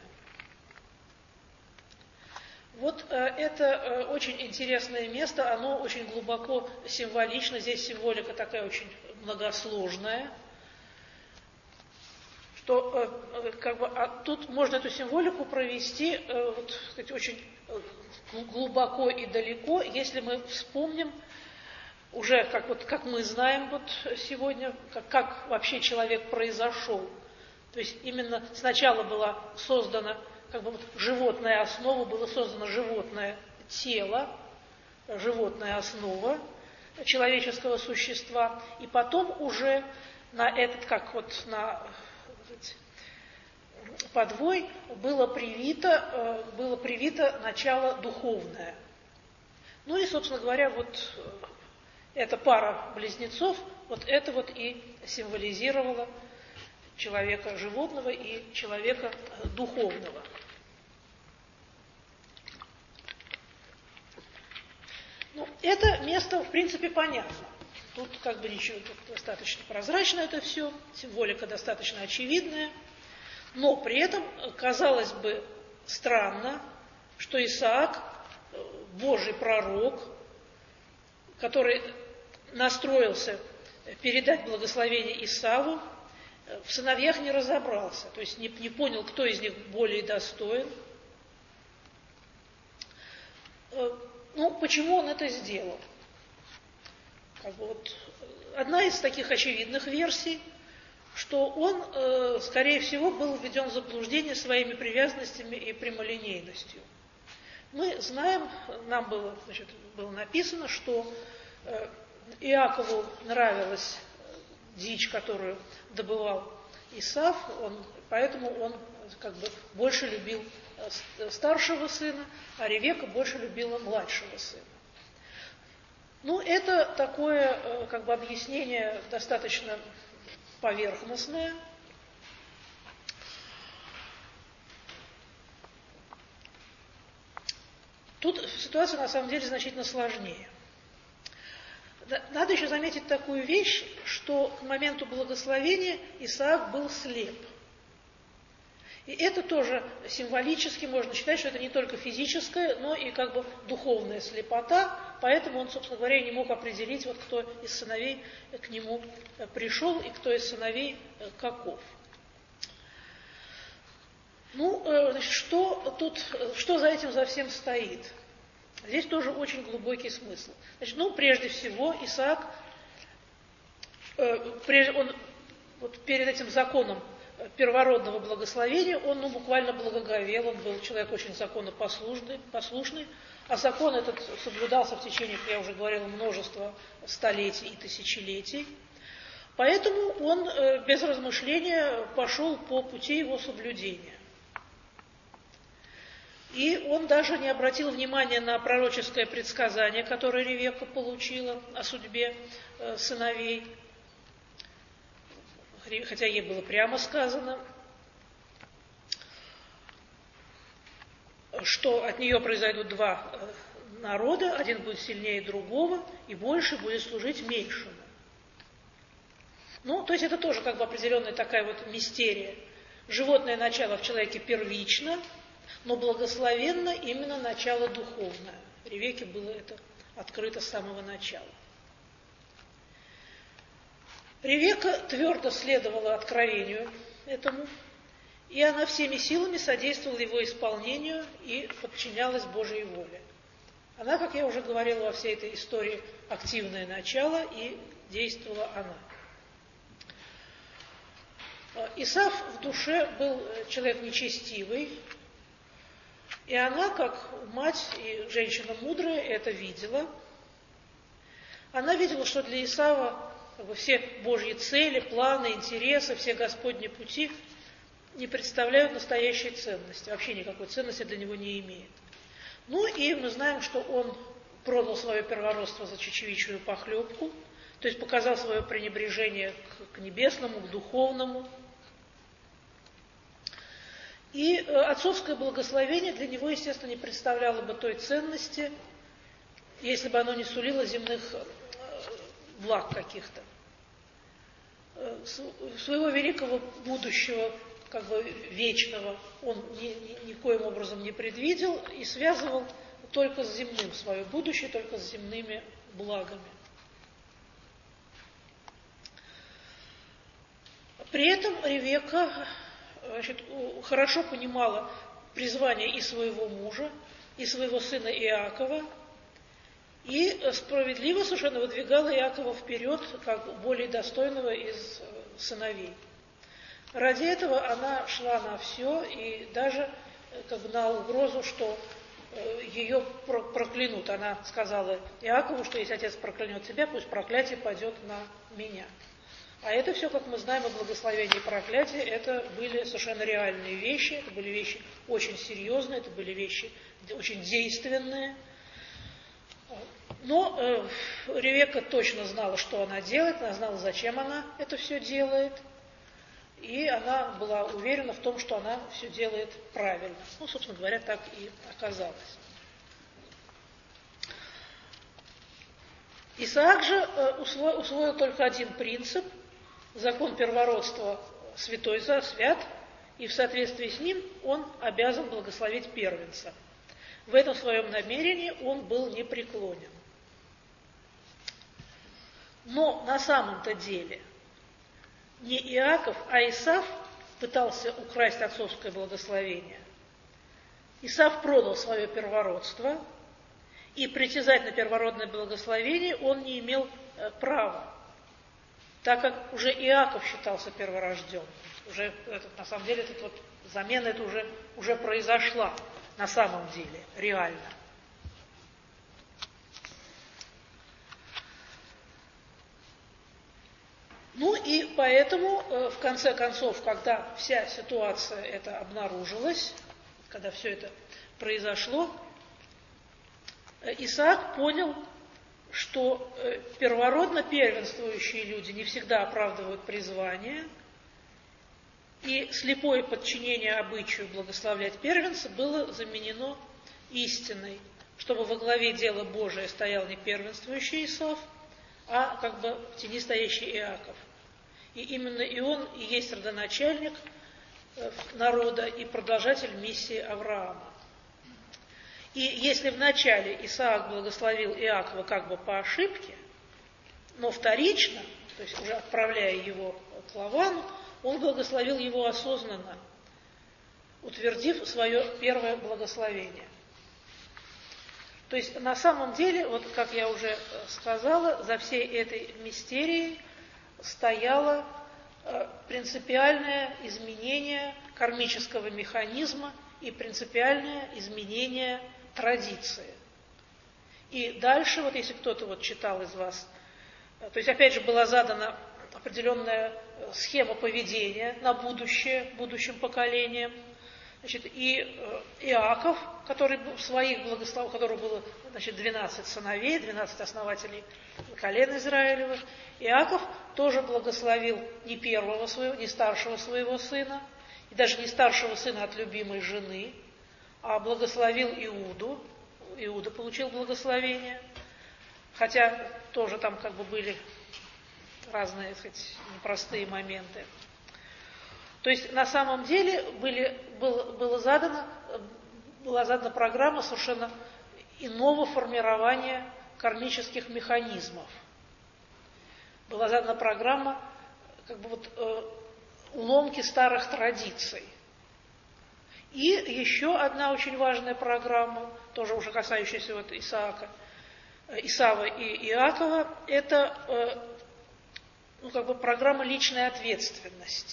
Вот э, это э, очень интересное место, оно очень глубоко символично, здесь символика такая очень многосложная, что э, как бы, а тут можно эту символику провести э, вот, сказать, очень глубоко и далеко, если мы вспомним уже, как, вот, как мы знаем вот сегодня, как, как вообще человек произошел. То есть именно сначала была создана как бы вот животная основа, было создано животное тело, животная основа человеческого существа, и потом уже на этот, как вот на подвой было привито, было привито начало духовное. Ну и, собственно говоря, вот эта пара близнецов, вот это вот и символизировала человека животного и человека духовного. Ну, это место, в принципе, понятно. Тут как бы ничего, тут достаточно прозрачно это все, символика достаточно очевидная. Но при этом, казалось бы, странно, что Исаак, Божий пророк, который настроился передать благословение Исаву, в сыновьях не разобрался, то есть не, не понял, кто из них более достоин. Ну, почему он это сделал? Как бы вот, одна из таких очевидных версий, что он, э, скорее всего, был введен в заблуждение своими привязанностями и прямолинейностью. Мы знаем, нам было, значит, было написано, что э, Иакову нравилась дичь, которую добывал Исав, он, поэтому он как бы больше любил старшего сына, а Ревека больше любила младшего сына. Ну, это такое как бы объяснение достаточно поверхностное. Тут ситуация на самом деле значительно сложнее. Надо еще заметить такую вещь, что к моменту благословения Исаак был слеп. И это тоже символически можно считать, что это не только физическая, но и как бы духовная слепота, поэтому он, собственно говоря, не мог определить, вот кто из сыновей к нему пришел и кто из сыновей каков. Ну, значит, что тут, что за этим за всем стоит? Здесь тоже очень глубокий смысл. Значит, ну, прежде всего, Исаак, э, прежде, он вот перед этим законом первородного благословения, он ну, буквально благоговел, он был человек очень законопослушный, послушный, а закон этот соблюдался в течение, как я уже говорила, множества столетий и тысячелетий. Поэтому он э, без размышления пошел по пути его соблюдения. И он даже не обратил внимания на пророческое предсказание, которое Ревекка получила о судьбе э, сыновей, хотя ей было прямо сказано, что от нее произойдут два народа, один будет сильнее другого, и больше будет служить меньшему. Ну, то есть это тоже как бы определенная такая вот мистерия. Животное начало в человеке первично, но благословенно именно начало духовное. Ревекке было это открыто с самого начала. Ревекка твердо следовала откровению этому, и она всеми силами содействовала его исполнению и подчинялась Божьей воле. Она, как я уже говорила, во всей этой истории активное начало, и действовала она. Исав в душе был человек нечестивый, и она, как мать и женщина мудрая, это видела, Она видела, что для Исава как бы, все Божьи цели, планы, интересы, все Господни пути не представляют настоящей ценности, вообще никакой ценности для него не имеет. Ну и мы знаем, что он продал свое первородство за чечевичную похлебку, то есть показал свое пренебрежение к, к небесному, к духовному. И э, отцовское благословение для него, естественно, не представляло бы той ценности, если бы оно не сулило земных э, благ каких-то. Э, своего великого будущего, как бы вечного, он ни, ни, никоим образом не предвидел и связывал только с земным свое будущее, только с земными благами. При этом Ревекка, значит, хорошо понимала призвание и своего мужа, и своего сына Иакова, и справедливо совершенно выдвигала Иакова вперед, как более достойного из сыновей. Ради этого она шла на все, и даже как бы, на угрозу, что ее проклянут. Она сказала Иакову, что если отец проклянет тебя, пусть проклятие пойдет на меня. А это все, как мы знаем, и благословение, и проклятие, это были совершенно реальные вещи, это были вещи очень серьезные, это были вещи очень действенные. Но э, Ревекка точно знала, что она делает, она знала, зачем она это все делает, и она была уверена в том, что она все делает правильно. Ну, собственно говоря, так и оказалось. Исаак же э, усвоил, усвоил только один принцип. Закон первородства святой за свят, и в соответствии с ним он обязан благословить первенца. В этом своем намерении он был непреклонен. Но на самом-то деле не Иаков, а Исав пытался украсть отцовское благословение. Исав продал свое первородство, и притязать на первородное благословение он не имел э, права, так как уже Иаков считался перворожденным. Уже этот, на самом деле, этот вот замена это уже, уже произошла на самом деле, реально. Ну и поэтому, в конце концов, когда вся ситуация эта обнаружилась, когда все это произошло, Исаак понял, что первородно первенствующие люди не всегда оправдывают призвание, и слепое подчинение обычаю благословлять первенца было заменено истиной, чтобы во главе дела Божия стоял не первенствующий Исав, а как бы в тени стоящий Иаков. И именно и он и есть родоначальник народа и продолжатель миссии Авраама. И если вначале Исаак благословил Иакова как бы по ошибке, но вторично, то есть уже отправляя его к Лавану, он благословил его осознанно, утвердив свое первое благословение. То есть на самом деле, вот как я уже сказала, за всей этой мистерией стояло принципиальное изменение кармического механизма и принципиальное изменение традиции. И дальше, вот если кто-то вот читал из вас, то есть опять же была задана определенная схема поведения на будущее, будущим поколениям. Значит, и Иаков, который в своих благословениях, у которого было значит, двенадцать сыновей, двенадцать основателей колен Израилевых, Иаков тоже благословил не первого своего, не старшего своего сына, и даже не старшего сына от любимой жены, а благословил Иуду. Иуда получил благословение, хотя тоже там как бы были разные, так сказать, непростые моменты. То есть на самом деле были, было, было задано, была задана программа совершенно иного формирования кармических механизмов. Была задана программа как бы вот, э, уломки старых традиций. И еще одна очень важная программа, тоже уже касающаяся вот Исаака, Исава и Иакова, это э, ну, как бы программа личной ответственности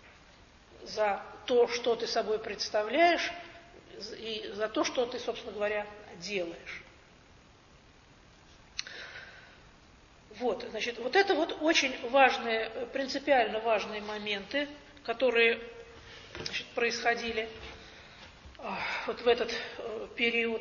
за то, что ты собой представляешь, и за то, что ты, собственно говоря, делаешь. Вот, значит, вот это вот очень важные, принципиально важные моменты, которые, значит, происходили вот в этот период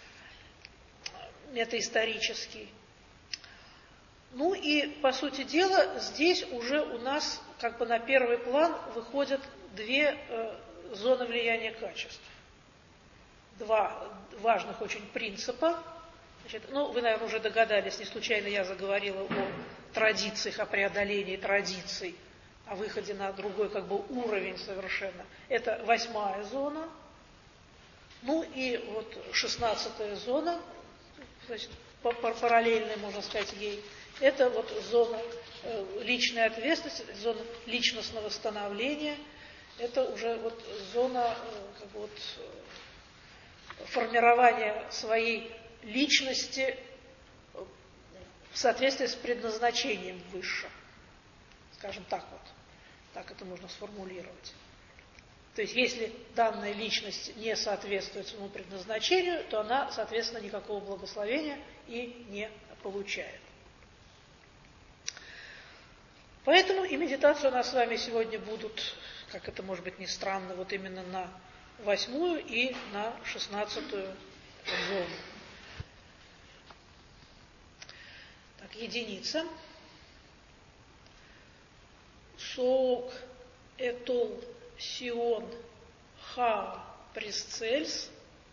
метаисторический. Ну и, по сути дела, здесь уже у нас как бы на первый план выходят две э, зоны влияния качеств. Два важных очень принципа. Значит, ну, вы, наверное, уже догадались, не случайно я заговорила о традициях, о преодолении традиций, о выходе на другой как бы уровень совершенно. Это восьмая зона. Ну и вот шестнадцатая зона, значит, параллельная, можно сказать, ей, это вот зона э, личной ответственности, зона личностного становления, это уже вот зона э, как бы вот, э, формирования своей личности в соответствии с предназначением высшим. Скажем так вот, так это можно сформулировать. То есть, если данная личность не соответствует своему предназначению, то она, соответственно, никакого благословения и не получает. Поэтому и медитации у нас с вами сегодня будут, как это может быть ни странно, вот именно на восьмую и на шестнадцатую зону. Так, единица. Соок, этол, сион, ха, пресцельс,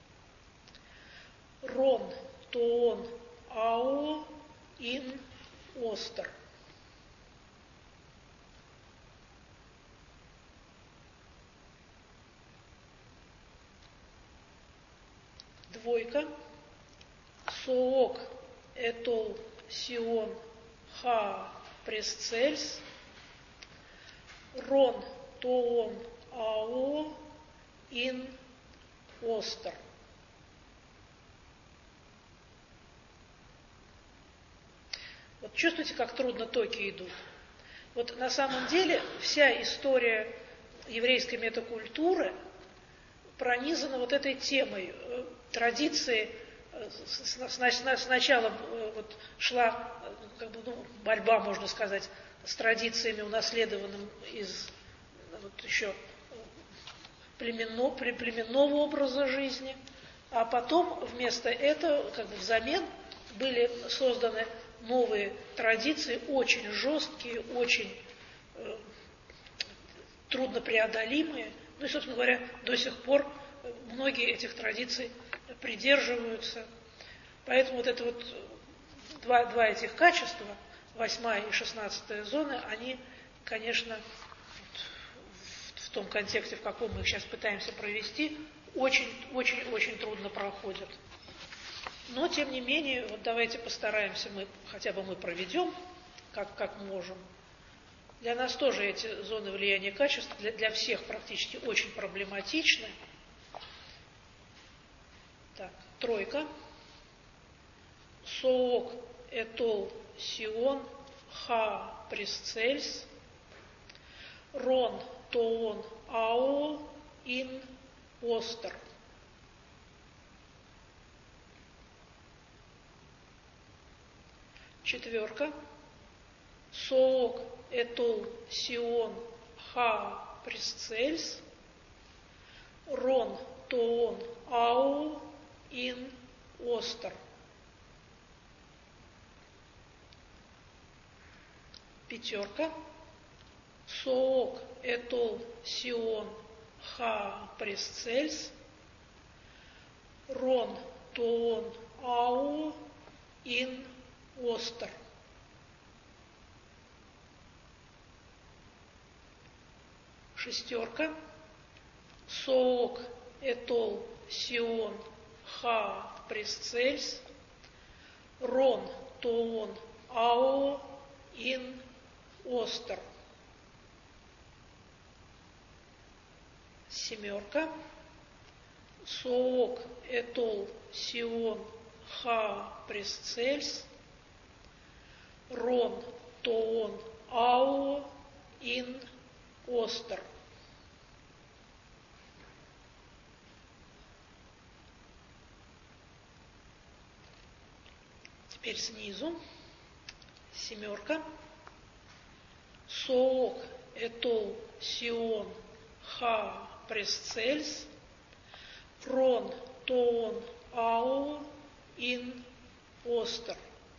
рон, тоон, ао, ин, остер. Двойка. Соок, этол, сион, ха, пресцельс, рон, тоон, ао, ин, остер. Вот чувствуете, как трудно токи идут? Вот на самом деле вся история еврейской метакультуры пронизана вот этой темой. Традиции сначала вот шла как бы, ну, борьба, можно сказать, с традициями, унаследованными из вот еще племенного, племенного образа жизни, а потом вместо этого, как бы взамен, были созданы новые традиции, очень жесткие, очень э, труднопреодолимые. Ну и, собственно говоря, до сих пор многие этих традиций придерживаются. Поэтому вот это вот два, два этих качества, восьмая и шестнадцатая зоны, они, конечно, в, в том контексте, в каком мы их сейчас пытаемся провести, очень-очень-очень трудно проходят. Но, тем не менее, вот давайте постараемся, мы, хотя бы мы проведем, как, как можем. Для нас тоже эти зоны влияния качеств, для, для всех практически очень проблематичны. Так, тройка. Соок, этол, сион, ха, пресцельс, рон, тоон, ао, ин, остер. Четверка. Соок, этол, сион, ха, пресцельс, рон, тоон, ао, ин, остер. Пятерка. Соок, этол, сион, ха, пресцельс, рон, тоон, ао, ин, остер. Шестерка. Соок, этол, сион, ха, пресцельс, рон, тоон, ао, ин, остер. Семерка. Соок, этол, сион, ха, пресцельс, рон, тоон, ао, ин, остер. Теперь снизу. Семерка. Соок, Этол, Сион, Ха, Пресцельс, Рон, Тоон, Ао, Ин, Остер.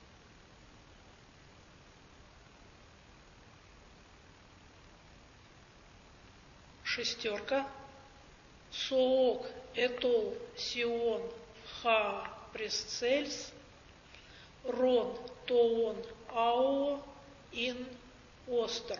Шестерка. Соок, Этол, Сион, Ха, Пресцельс, Рон, Тоон, Ао, Ин, Остер.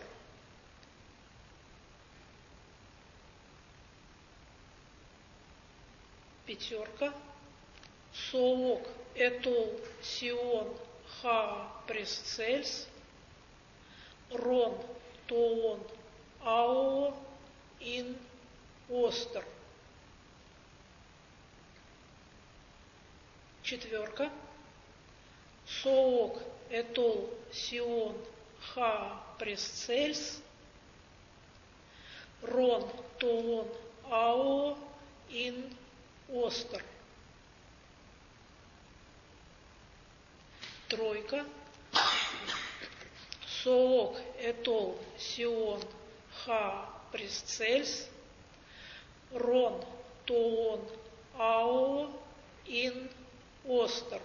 Пятерка. Соок, Этол, Сион, Ха, Пресцельс, Рон, Тоон, Ао, Ин, Остер. Четверка. Соок, Этол, Сион, Ха, Пресцельс, Рон, Тоон, Ао, Ин, Остер. Тройка. Соок, Этол, Сион, Ха, Пресцельс, Рон, Тоон, Ао, Ин, Остер.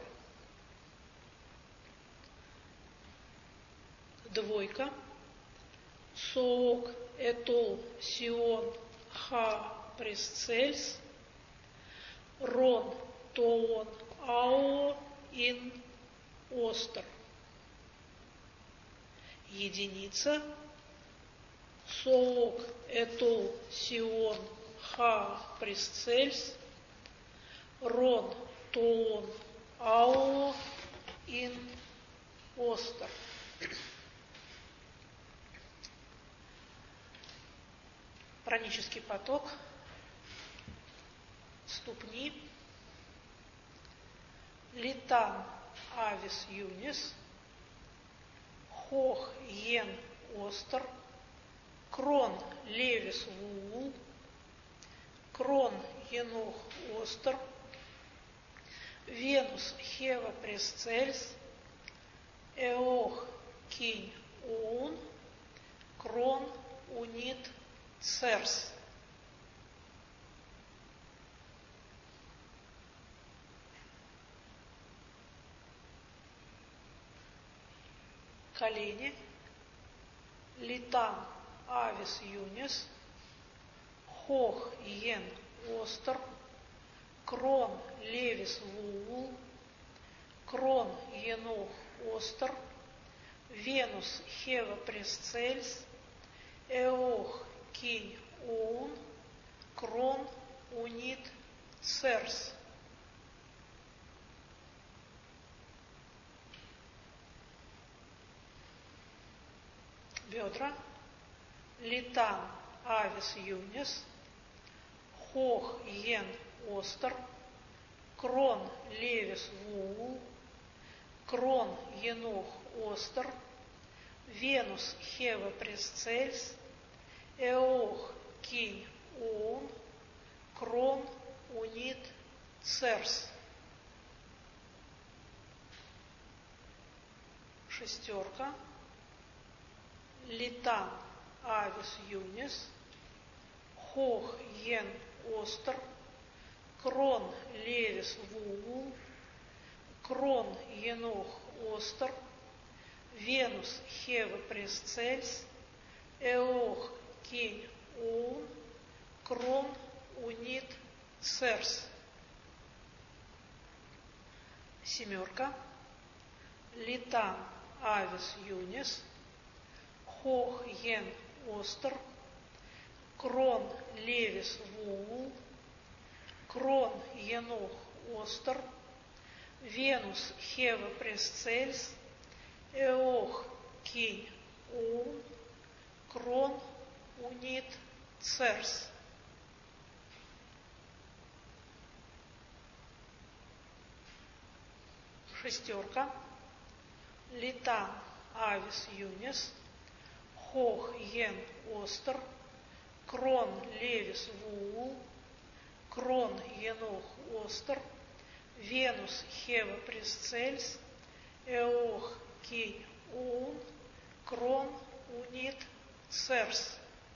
Двойка. Соок, Этол, Сион, Ха, Пресцельс, Рон, Тоон, Ао, Ин, Остер. Единица. Соок, Этол, Сион, Ха, Пресцельс, Рон, Тоон, Ао, Ин, Остер. Пранический поток. Ступни. Литан, Авис, Юнис, Хох, Йен, Остер, Крон, Левис, Вуул, Крон, Енох, Остер, Венус, Хева, Пресцельс, Эох, Кинь, Оун, Крон, Унит, Церс. Колени. Литан, Авис, Юнис, Хох, Йен, Остер, Крон, Левис, Вуул, Крон, Енох, Остер, Венус, Хева, Пресцельс, Эох, Кинь, Оун, Крон, Унит, Церс. Бедра. Литан, Авис, Юнис, Хох, Йен, Остер, Крон, Левис, Вуул, Крон, Енох, Остер, Венус, Хева, Пресцельс, Эох, Кинь, Оун, Крон, Унит, Церс. Шестерка. Литан, Авис, Юнис, Хох, Йен, Остер, Крон, Левис, Вуул, Крон, Енох, Остер, Венус, Хева, Пресцельс, Эох, Кинь, Оун, Крон, Унит, Церс. Семерка. Литан, Авис, Юнис, Хох, Йен, Остер, Крон, Левис, Вуул, Крон, Енох, Остер, Венус, Хева, Пресцельс, Эох, Кинь, Оун, Крон, Унит, Церс. Шестерка. Литан, Авис, Юнис, Хох, Йен, Остер, Крон, Левис, Вуул, Крон, Енох, Остер, Венус, Хева, Пресцельс, Эох, Кинь, Оун, Крон, Унит, Церс.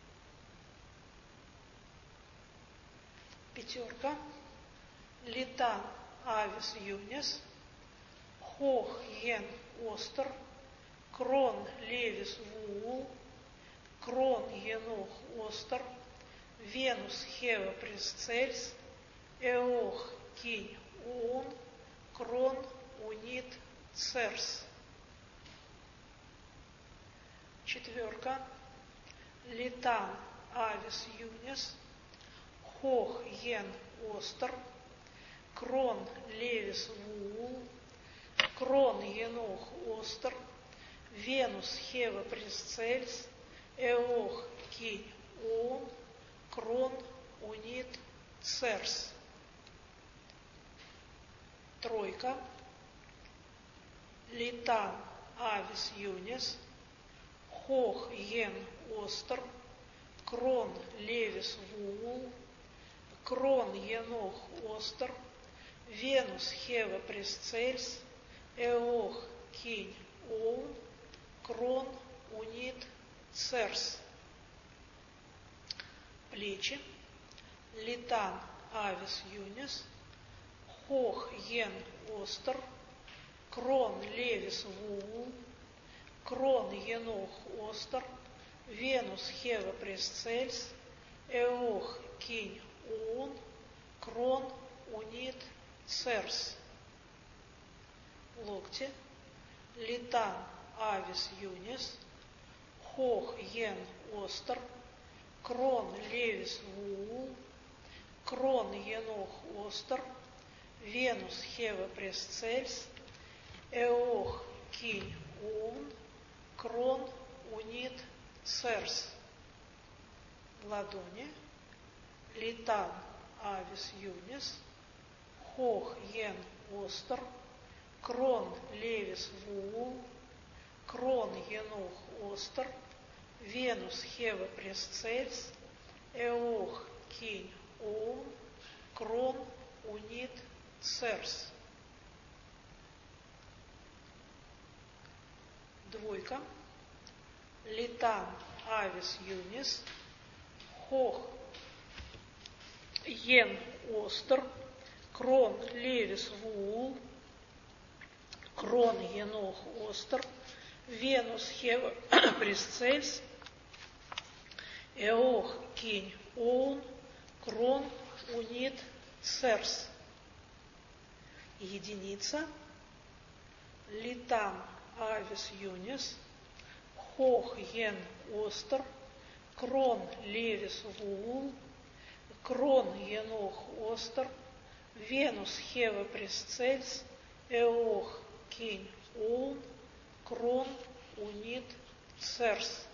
Пятерка. Литан, Авис, Юнис, Хох, Йен, Остер, Крон, Левис, Вуул, Крон, Енох, Остер, Венус, Хева, Пресцельс, Эох, Кинь, Оун, Крон, Унит, Церс. Четверка. Литан, Авис, Юнис, Хох, Йен, Остер, Крон, Левис, Вуул, Крон, Енох, Остер, Венус, Хева, Пресцельс, Эох, Кинь, Оун, Крон, Унит, Церс. Тройка. Литан, Авис, Юнис, Хох, Йен, Остер, Крон, Левис, Вуул, Крон, Енох, Остер, Венус, Хева, Пресцельс, Эох, Кинь, Оун, Крон, Унит, Церс. Плечи. Литан, Авис, Юнис, Хох, Йен, Остер, Крон, Левис, Вуул, Крон, Енох, Остер, Венус, Хева, Пресцельс, Эох, Кинь, Оун, Крон, Унит, Церс. Локти. Литан, Авис, Юнис, Хох, Йен, Остер, Крон, Левис, Вуул, Крон, Енох, Остер, Венус, Хева, Пресцельс, Эох, Кинь, Оун, Крон, Унит, Церс. Ладони. Литан, Авис, Юнис, Хох, Йен, Остер, Крон, Левис, Вуул, Крон, Енох, Остер, Венус, Хева, Пресцельс, Эох, Кинь, Оун, Крон, Унит, Церс. Двойка. Литан, Авис, Юнис, Хох, Йен, Остер, Крон, Левис, Вуул, Крон, Енох, Остер, Венус, Хева, Пресцельс, Эох, Кинь, Оун, Крон, Унит, Церс. Единица. Литан, Авис, Юнис, Хох, Йен, Остер, Крон, Левис, Вуул, Крон, Енох, Остер, Венус, Хева, Пресцельс, Эох, Кинь, Оун, Крон, Унит, Церс.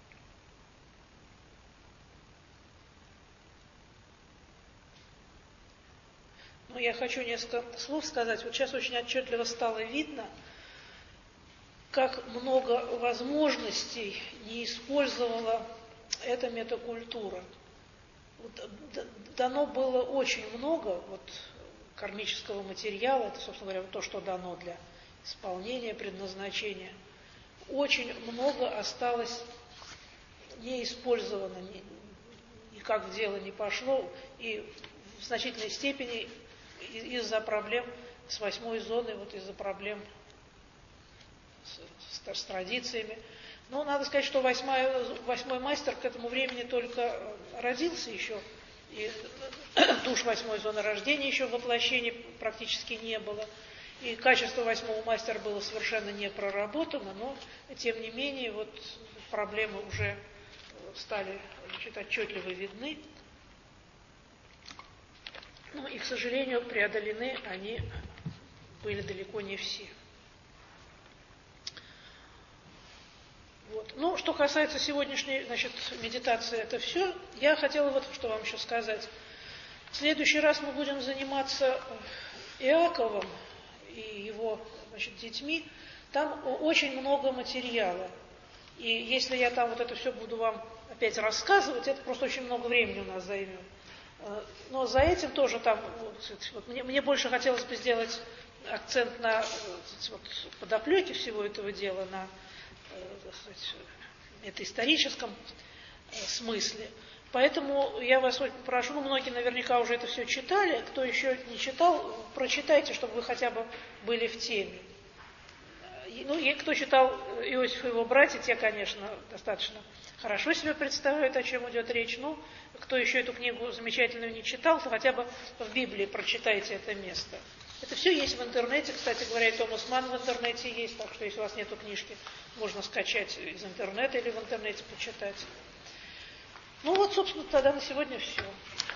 Ну, я хочу несколько слов сказать. Вот сейчас очень отчетливо стало видно, как много возможностей не использовала эта метакультура. Вот, дано было очень много вот, кармического материала, это, собственно говоря, то, что дано для исполнения предназначения. Очень много осталось неиспользовано, ни, никак в дело не пошло, и в значительной степени из-за проблем с восьмой зоной, вот из-за проблем с, с, с традициями. Но надо сказать, что восьмой, восьмой мастер к этому времени только родился еще, и душ восьмой зоны рождения еще в воплощении практически не было. И качество восьмого мастера было совершенно не проработано, но, тем не менее, вот проблемы уже стали, значит, отчетливо видны. Ну и, к сожалению, преодолены они были далеко не все. Вот. Ну, что касается сегодняшней, значит, медитации, это все. Я хотела вот что вам еще сказать. В следующий раз мы будем заниматься Иаковом и его, значит, детьми. Там очень много материала. И если я там вот это все буду вам опять рассказывать, это просто очень много времени у нас займет. Но за этим тоже там, вот, мне, мне больше хотелось бы сделать акцент на вот, подоплеке всего этого дела, на так сказать, это историческом смысле. Поэтому я вас очень прошу, ну, многие наверняка уже это все читали, кто еще не читал, прочитайте, чтобы вы хотя бы были в теме. Ну, и кто читал Иосиф и его братья, те, конечно, достаточно хорошо себе представляют, о чем идет речь. Ну, кто еще эту книгу замечательную не читал, то хотя бы в Библии прочитайте это место. Это все есть в интернете, кстати говоря, и Томас Манн в интернете есть, так что если у вас нету книжки, можно скачать из интернета или в интернете почитать. Ну вот, собственно, тогда на сегодня все.